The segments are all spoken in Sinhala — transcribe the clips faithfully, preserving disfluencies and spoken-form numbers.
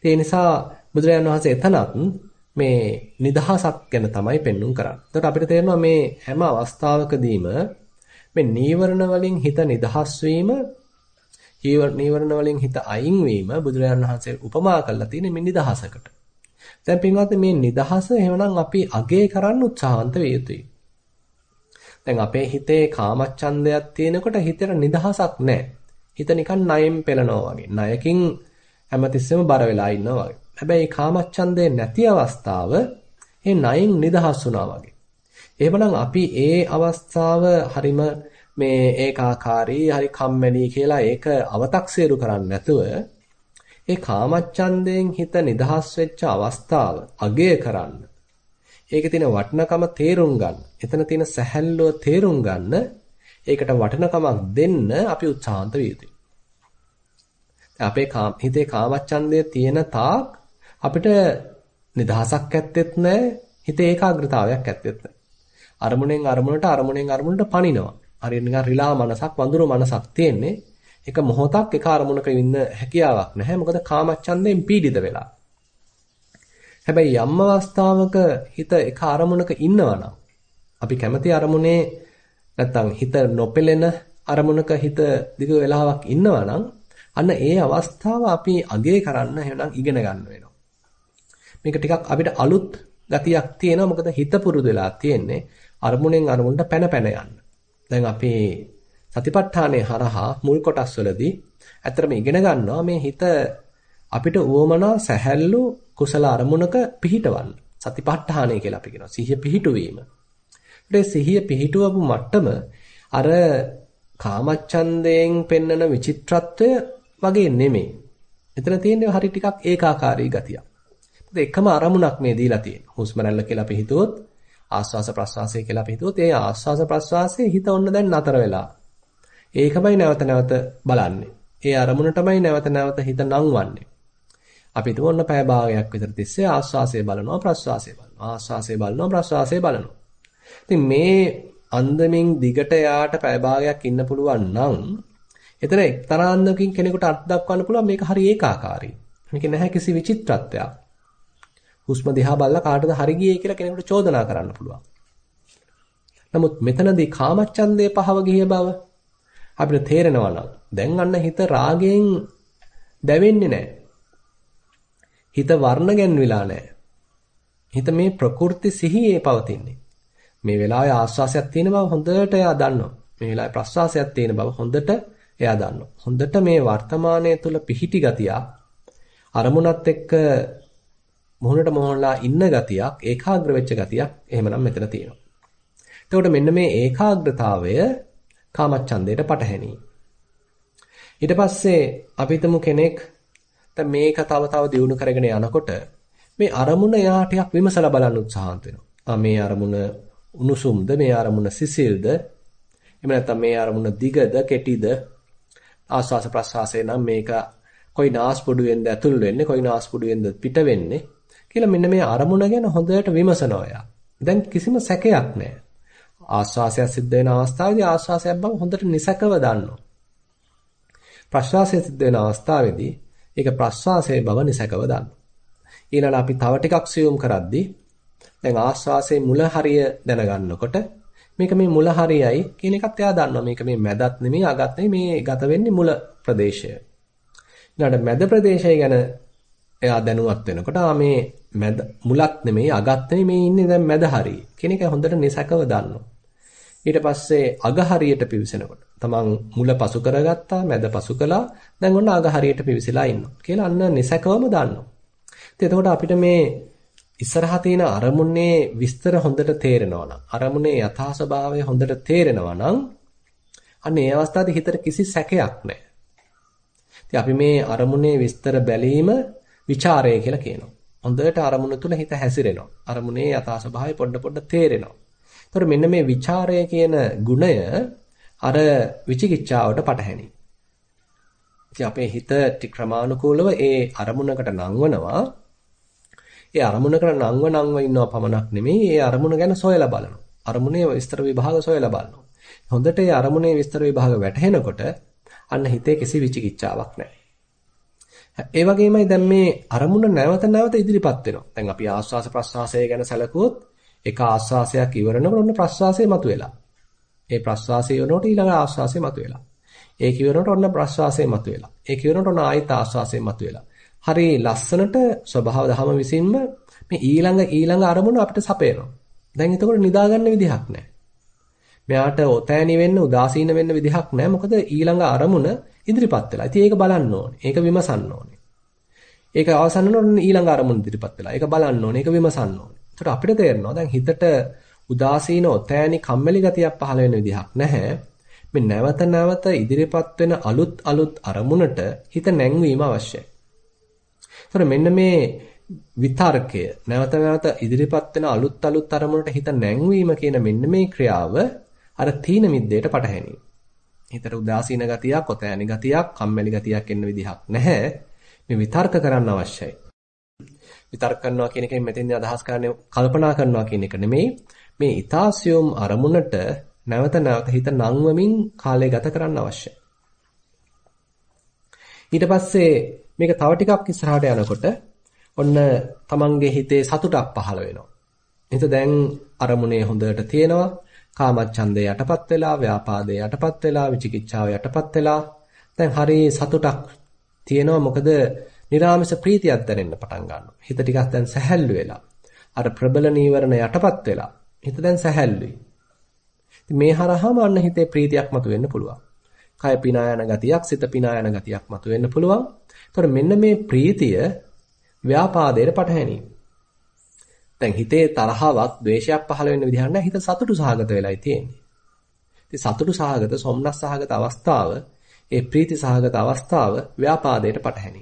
ඒ නිසා බුදුරජාණන් වහන්සේ එතනත් මේ නිදහසක් ගැන තමයි පෙන්눔 කරන්නේ. එතකොට අපිට තේරෙනවා මේ හැම අවස්ථාවකදීම මේ නීවරණ වලින් හිත නිදහස් වීම, නීවරණ වලින් හිත අයින් වීම බුදුරජාණන් වහන්සේ උපමා කරලා තියෙන්නේ මේ නිදහසකට. දැන් පින්වත්නි මේ නිදහස එහෙනම් අපි අගය කරන්න උත්සාහන්ත විය යුතුයි. දැන් අපේ හිතේ කාමච්ඡන්දයක් තියෙනකොට හිතේ නිදහසක් නැහැ. හිත නිකන් ණයෙන් පෙළනවා වගේ. ණයකින් හැමතිස්සෙම බර වෙලා ඉන්නවා වගේ. හැබැයි කාමච්ඡන්දේ නැති අවස්ථාව ඒ ණයෙන් නිදහස් වුණා වගේ. එහෙමනම් අපි ඒ අවස්ථාව හරිම මේ ඒකාකාරී, හරි කම්මැලි කියලා ඒක අව탁සේරු කරන්නේ නැතුව ඒ කාමච්ඡන්දයෙන් හිත නිදහස් වෙච්ච අවස්ථාව අගය කරන්න. ඒකේ තියෙන වටිනකම තේරුම් ගන්න. එතන තියෙන සැහැල්ලුව තේරුම් ගන්න. ඒකට වටිනකමක් දෙන්න අපි උත්සාහන්ත විය යුතුයි. අපේ හිතේ කාමච්ඡන්දය තියෙන තාක් අපිට නිදහසක් ඇත්තෙත් නැහැ. හිතේ ඒකාග්‍රතාවයක් ඇත්තෙත් නැහැ. අරමුණෙන් අරමුණට අරමුණෙන් අරමුණට පනිනවා. හරියට නිකන් රිලා මනසක්, වඳුරු මනසක් තියෙන්නේ. එක මොහොතක් එක අරමුණක ඉන්න හැකියාවක් නැහැ. මොකද කාමච්ඡන්දයෙන් පීඩිත වෙලා. හැබැයි යම් අවස්ථාවක හිත එක අරමුණක ඉන්නවනම් අපි කැමති අරමුණේ නැත්තම් හිත නොපෙළෙන අරමුණක හිත දිග වෙලාවක් ඉන්නවනම් අන්න ඒ අවස්ථාව අපි අගය කරන්න එහෙනම් ඉගෙන ගන්න වෙනවා. මේක ටිකක් අපිට අලුත් ගතියක් තියෙනවා. මොකද හිත පුරුදු වෙලා තියෙන්නේ අරමුණෙන් අරමුණට පැන පැන යන්න. දැන් අපි සතිපට්ඨානයේ හරහා මුල් කොටස් වලදී ඇත්තටම ඉගෙන ගන්නවා මේ හිත අපිට උවමනා සැහැල්ලු කුසල අරමුණක පිහිටවන්න. සතිපට්ඨානය කියලා අපි කියනවා. සිහිය පිහිටුවීම. ඒ සිහිය පිහිටුවපු මට්ටම අර කාමච්ඡන්දයෙන් පෙන්නන විචිත්‍රත්වය වගේ නෙමෙයි. එතන තියෙන්නේ හරි ටිකක් ඒකාකාරී ගතියක්. මොකද එකම අරමුණක් මේ දීලා තියෙන්නේ. හුස්ම රැල්ල කියලා අපි හිතුවොත්, ආස්වාස ප්‍රස්වාසය කියලා අපි හිතුවොත්, ඒ ආස්වාස ප්‍රස්වාසයේ හිත ඔන්න දැන් නතර වෙලා. ඒකමයි නැවත නැවත බලන්නේ. ඒ අරමුණ තමයි නැවත නැවත හිත නංවන්නේ. අපි හිතුව ඔන්න පැය භාගයක් විතර තිස්සේ ආස්වාසය බලනවා, ප්‍රස්වාසය බලනවා, ආස්වාසය බලනවා, ප්‍රස්වාසය බලනවා. ඉතින් මේ අන්දමින් දිගට යාට පැය භාගයක් ඉන්න පුළුවන් නම් එතන එක්තරා අන්දමකින් කෙනෙකුට අර්ථ දක්වන්න පුළුවන් මේක හරි ඒකාකාරී. මේක නැහැ කිසි විචිත්‍රත්වයක්. හුස්ම දිහා බලලා කාටද හරි ගියේ කියලා කෙනෙකුට චෝදනා කරන්න පුළුවන්. නමුත් මෙතනදී කාමච්ඡන්දේ පහව ගිය බව අපිට තේරෙනවා නම් දැන් අන්න හිත රාගයෙන් දැවෙන්නේ නැහැ. හිත වර්ණ ගැන්විලා නැහැ. හිත මේ ප්‍රකෘති සිහියේ පවතින්නේ. මේ වෙලාවේ ආස්වාසයක් තියෙන බව හොඳට එයා දන්නවා. මේ වෙලාවේ ප්‍රස්වාසයක් තියෙන බව හොඳට එයා දන්නවා. හොඳට මේ වර්තමානයේ තුල පිහිටි ගතියක් අරමුණත් එක්ක මොහොනට මොහොනලා ඉන්න ගතියක්, ඒකාග්‍ර වෙච්ච ගතියක් එහෙමනම් මෙතන තියෙනවා. එතකොට මෙන්න මේ ඒකාග්‍රතාවය කාමච්ඡන්දයට පටහැනි. ඊට පස්සේ අපි හිතමු කෙනෙක් දැන් මේක තව තව දියුණු කරගෙන යනකොට මේ අරමුණ එයා ටිකක් විමසලා බලන්න උත්සාහන්ත වෙනවා. ආ මේ අරමුණ උණුසුම්ද, මේ අරමුණ සිසිල්ද, එහෙම නැත්නම් මේ අරමුණ දිගද, කෙටිද, ආස්වාස ප්‍රස්වාසයේ නම් මේක කොයි නාස්පුඩුවෙන්ද ඇතුල් වෙන්නේ, කොයි නාස්පුඩුවෙන්ද පිට වෙන්නේ කියලා මෙන්න මේ අරමුණ ගැන හොඳට විමසනවා එයා. දැන් කිසිම සැකයක් නැහැ. ආස්වාසය සිද්ධ වෙන අවස්ථාවේදී ආස්වාසයක් බව හොඳට නිසකව දන්නවා. ප්‍රස්වාසය සිද්ධ වෙන අවස්ථාවේදී ඒක ප්‍රස්වාසයේ බව නිසකව දන්නවා. ඊළඟ අපි තව ටිකක් සියුම් කරද්දී දැන් ආස්වාසයේ මුල හරිය දැනගන්නකොට මේක මේ මුල හරියයි කියන එකත් එයා දන්නවා. මේක මේ මැදත් නෙමෙයි අගත් නෙමෙයි මේ ගත වෙන්නේ මුල ප්‍රදේශය. ඊළඟ මැද ප්‍රදේශය ගැන එයා දැනුවත් වෙනකොට ආ මේ මැද මුලත් නෙමෙයි අගත් නෙමෙයි මේ ඉන්නේ දැන් මැද හරිය කියන එක හොඳට නිසකව දන්නවා. ඊට පස්සේ අග හරියට පිවිසෙනකොට තමන් මුල පසු කරගත්තා, මැද පසු කළා, දැන් ඔන්න අග හරියට පිවිසලා ඉන්නවා කියලා අන්න නිසකවම දන්නවා. ඉතින් එතකොට අපිට මේ ඉස්සරහා තියෙන අරමුණේ විස්තර හොඳට තේරෙනවා නම්, අරමුණේ යථා ස්වභාවය හොඳට තේරෙනවා නම් අන්න ඒ අවස්ථාවේ හිතට කිසි සැකයක් නැහැ. ඉතින් අපි මේ අරමුණේ විස්තර බැලීම ਵਿਚාරය කියලා කියනවා. හොඳට අරමුණ තුල හිත හැසිරෙනවා. අරමුණේ යථා ස්වභාවය පොඩ පොඩ තේරෙනවා. ඒතර මෙන්න මේ ਵਿਚාරය කියන ගුණය අර විචිකිච්ඡාවට පටහැනි. ඉතින් අපේ හිත ක්‍රමානුකූලව ඒ අරමුණකට නංවනවා. ඒ අරමුණකට නංව නංව ඉන්නව පමණක් නෙමෙයි ඒ අරමුණ ගැන සොයලා බලනවා. අරමුණේ විස්තර විභාග සොයලා බලනවා. හොඳට ඒ අරමුණේ විස්තර විභාග වැටහෙනකොට අන්න හිතේ කිසි විචිකිච්ඡාවක් නැහැ. ඒ වගේමයි දැන් මේ අරමුණ නැවත නැවත ඉදිරිපත් වෙනවා. දැන් අපි ආස්වාස ප්‍රස්වාසය ගැන සැලකුවොත් එක ආස්වාසයක් ඉවරනකොට ඔන්න ප්‍රස්වාසය මතුවෙලා. ඒ ප්‍රස්වාසය ඉවරනකොට ඊළඟ ආස්වාසය මතුවෙලා. ඒක ඉවරනකොට ඔන්න ප්‍රස්වාසය මතුවෙලා. ඒක ඉවරනකොට ඔන්න ආයෙත් ආස්වාසය මතුවෙලා. හරි ලස්සනට ස්වභාව දහම විසින්ම මේ ඊළඟ ඊළඟ අරමුණ අපිට සපයනවා. දැන් එතකොට නිදාගන්න විදිහක් නැහැ. මෙයාට ඔතෑණි වෙන්න උදාසීන වෙන්න විදිහක් නැහැ. මොකද ඊළඟ අරමුණ ඉදිරිපත් වෙලා. ඉතින් ඒක බලන්න ඕනේ. ඒක විමසන්න ඕනේ. ඒක අවසන් වෙනකොට ඊළඟ අරමුණ ඉදිරිපත් වෙලා. ඒක බලන්න ඕනේ. ඒක විමසන්න ඕනේ. ඒකට අපිට තේරෙනවා දැන් හිතට උදාසීන ඔතෑණි කම්මැලි ගතියක් පහළ වෙන විදිහක් නැහැ. මේ නැවත නැවත ඉදිරිපත් වෙන අලුත් අලුත් අරමුණට හිත නැංවීම අවශ්‍යයි. ඒතර මෙන්න මේ විතර්කය නැවත නැවත ඉදිරිපත් වෙන අලුත් අලුත් අරමුණට හිත නැංවීම කියන මෙන්න මේ ක්‍රියාව අර තීන මිද්දේට පටහැනි. හිතට උදාසීන ගතියක්, ඔතෑණි ගතියක්, කම්මැලි ගතියක් එන්න විදිහක් නැහැ. මේ විතර්ක කරන්න අවශ්‍යයි. විතර්ක කරනවා කියන එකෙන් මෙතෙන්දී අදහස් කරන්නේ කල්පනා කරනවා කියන එක නෙමෙයි. මේ ඊතාසියුම් අරමුණට නැවත නැවත හිත නංවමින් කාලය ගත කරන්න අවශ්‍යයි. ඊට පස්සේ මේක තව ටිකක් ඉස්සරහට යනකොට ඔන්න තමන්ගේ හිතේ සතුටක් පහළ වෙනවා. හිත දැන් අරමුණේ හොඳට තියෙනවා. කාමච්ඡන්දේ යටපත් වෙලා, ව්‍යාපාදේ යටපත් වෙලා, විචිකිච්ඡාව යටපත් වෙලා. දැන් හරි සතුටක් තියෙනවා. මොකද නිරාමිෂ ප්‍රීතියක් දැනෙන්න පටන් ගන්නවා. හිත ටිකක් දැන් සැහැල්ලු වෙලා. අර ප්‍රබල නීවරණ යටපත් වෙලා. හිත දැන් සැහැල්ලුයි. ඉතින් මේ හරහාම අන්න හිතේ ප්‍රීතියක් මතුවෙන්න පුළුවන්. කය පිනා යන ගතියක්, සිත පිනා යන ගතියක් මතුවෙන්න පුළුවන්. ඒතකොට මෙන්න මේ ප්‍රීතිය ව්‍යාපාදයට පටහැනි. දැන් හිතේ තරහාවක්, ද්වේෂයක් පහළ වෙන්න විදිහක් නැහැ. හිත සතුටු සහගත වෙලයි තියෙන්නේ. ඉතින් සතුටු සහගත, සොම්නස් සහගත අවස්ථාව, ඒ ප්‍රීති සහගත අවස්ථාව ව්‍යාපාදයට පටහැනි.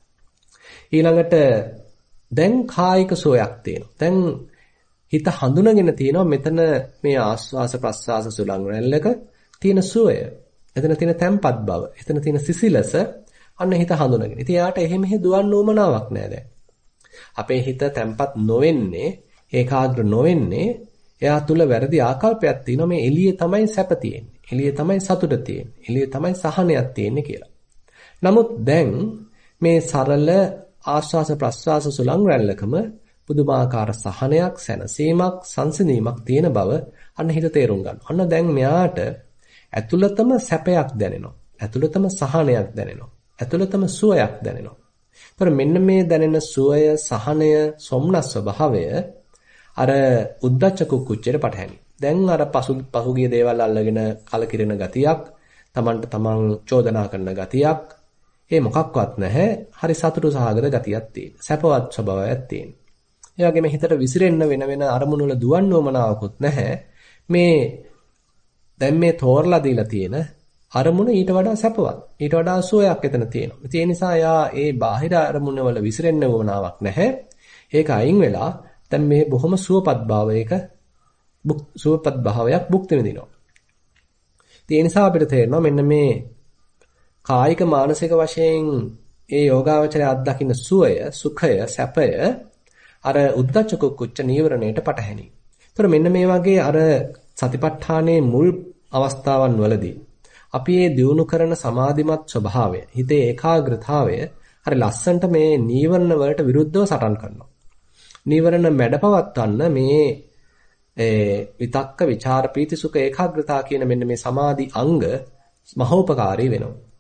ඊළඟට දැන් කායික සෝයක් තියෙනවා. දැන් හිත හඳුනගෙන තියෙනවා මෙතන මේ ආස්වාස ප්‍රස්වාස සුලං රැල්ලක තියෙන සෝය. එතන තියෙන තැම්පත් බව, එතන තියෙන සිසිලස අන්න හිත හඳුනගෙන. ඉතින් යාට එහෙ මෙහෙ දුවන්න උවමනාවක් නැහැ දැන්. අපේ හිත තැම්පත් නොවෙන්නේ, ඒකාග්‍ර නොවෙන්නේ එයා තුල වැරදි ආකල්පයක් තියෙනවා මේ එළියේ තමයි සැප තියෙන්නේ. එළියේ තමයි සතුට තියෙන්නේ. එළියේ තමයි සහනයක් තියෙන්නේ කියලා. නමුත් දැන් මේ සරල ආස්වාස ප්‍රස්වාස සුලං රැල්ලකම පුදුමාකාර සහනයක්, සැනසීමක්, සංසිඳීමක් තියෙන බව අන්න හිත තේරුම් ගන්නවා. අන්න දැන් මෙයාට ඇතුළතම සැපයක් දැනෙනවා. ඇතුළතම සහනයක් දැනෙනවා. ඇතුළතම සුවයක් දැනෙනවා. ඒතර මෙන්න මේ දැනෙන සුවය, සහනය, සොම්නස් ස්වභාවය අර උද්දච්ච කුක්කුච්චේට පටහැනි. දැන් අර පසු පසුගිය දේවල් අල්ලගෙන කලකිරෙන ගතියක්, Tamanට Taman චෝදනා කරන ගතියක්, ඒ මොකක්වත් නැහැ. හරි සතුටු සහගත ගතියක් තියෙන. සැපවත් ස්වභාවයක් තියෙන. ඒ වගේම හිතට විසිරෙන්න වෙන වෙන අරමුණු වල දුවන්න ඕමනාවකුත් නැහැ. මේ දැන් මේ තෝරලා දීලා තියෙන අරමුණ ඊට වඩා සැපවත්. ඊට වඩා සුවයක් එතන තියෙනවා. ඉතින් ඒ නිසා යා ඒ බාහිර අරමුණ වල විසිරෙන්න ඕමනාවක් නැහැ. ඒක අයින් වෙලා දැන් මේ බොහොම සුවපත් භාවයක සුවපත් භාවයක් භුක්ති විඳිනවා. ඉතින් ඒ නිසා අපිට තේරෙනවා මෙන්න මේ කායික මානසික වශයෙන් ඒ යෝගාවචරය අත්දකින්න සුවය, සුඛය, සැපය අර උද්දච්ච කුක්කුච්ච නීවරණයට පටහැනි. ඒතර මෙන්න මේ වගේ අර සතිපට්ඨානයේ මුල් අවස්ථාවන් වලදී අපි මේ දියුණු කරන සමාධිමත් ස්වභාවය, හිතේ ඒකාග්‍රතාවය හරි ලස්සනට මේ නීවරණ වලට විරුද්ධව සටන් කරනවා. නීවරණ මැඩපවත්වන්න මේ ඒ විතක්ක, ਵਿਚාර, ප්‍රීති, සුඛ, ඒකාග්‍රතාව කියන මෙන්න මේ සමාධි අංග මහෝපකාරී වෙනවා.